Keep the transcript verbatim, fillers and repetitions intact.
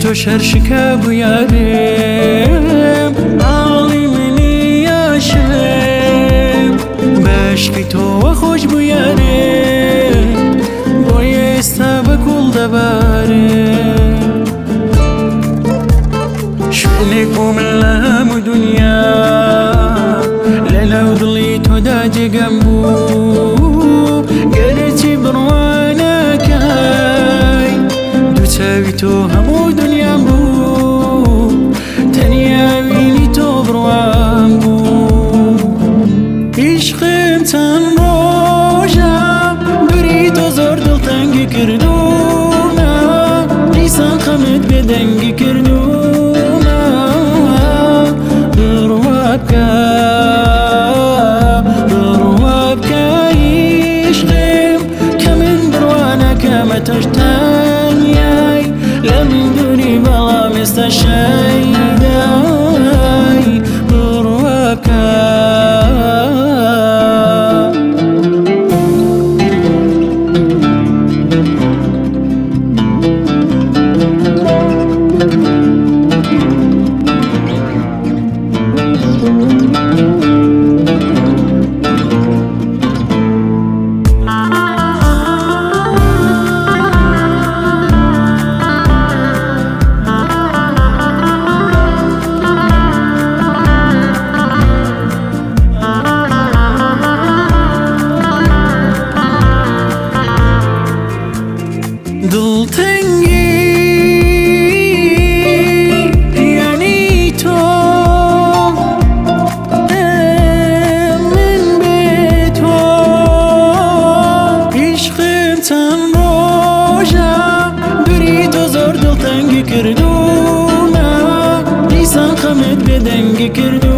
تو شرشکه بیارم عالی منی یاشم باشکی تو خوش بیارم بایستا بکل دبارم شونك وملام دنيا لو ضلي توداجي جنبو قرتي بروانا كاي دوتاوي تو همو دنيا بو تانيا ويني تو بروان بو عشقم تن روجا بريتو زور دل تنگي كردونا ليسان خمت بدنگي كردونا بروابكا تشتانياي لمن دوني بلا مستشايداي برواكا دل تنگی یعنی تو من به تو عشقم تن روژا بری تو زور دل تنگی کردونا لیسان خمت بدنگی کردو